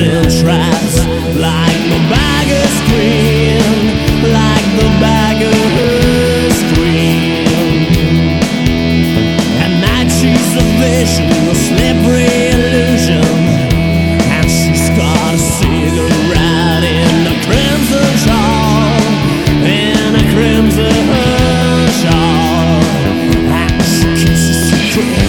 in traps, like the beggar's queen, like the beggar's queen. At night she's a vision, a slippery illusion, and she's got a cigarette in a crimson shawl, in a crimson shawl, and she kisses a secret.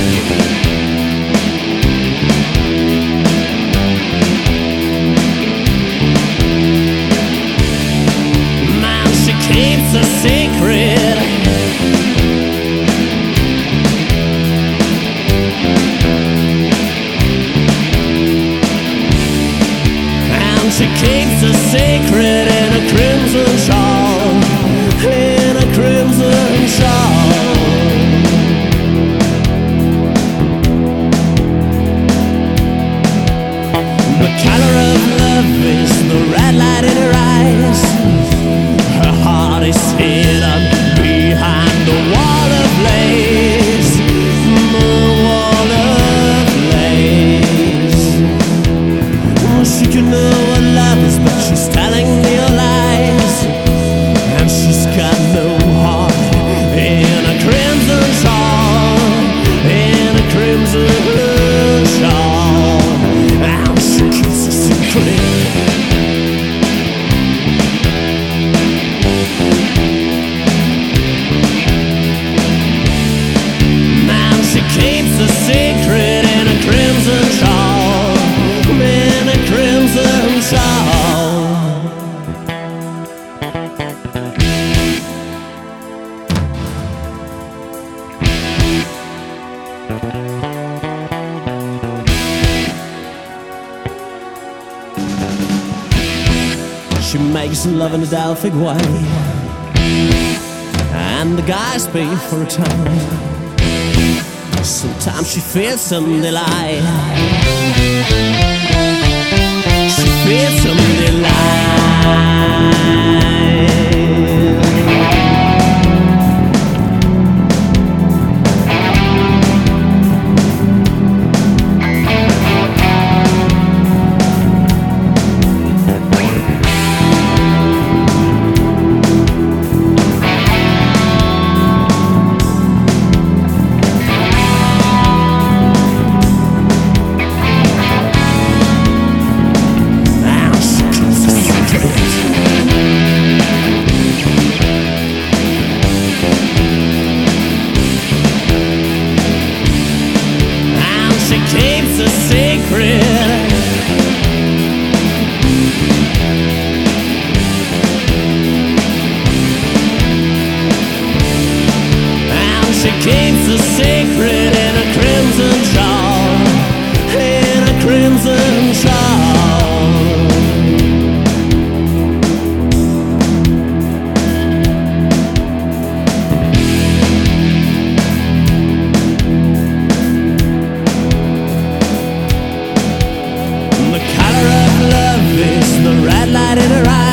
Keeps a secret. And she keeps a secret in a crimson shawl, in a crimson shawl. The color of love is the red light in her eyes. Her heart is hidden behind the wall of lace, the wall of lace. Well, she can know what love is, but she's telling me lies, and she's got no heart. In a crimson shawl, in a crimson shawl, and she keeps a secret. Keeps a secret in a crimson shawl, in a crimson shawl. She makes love in a Delphic way, and the guys pay for her time. Sometimes she feels some delight. She feels some delight. Keeps a secret. And she keeps a secret in a crimson shawl, in a crimson shawl. The red light in her eyes.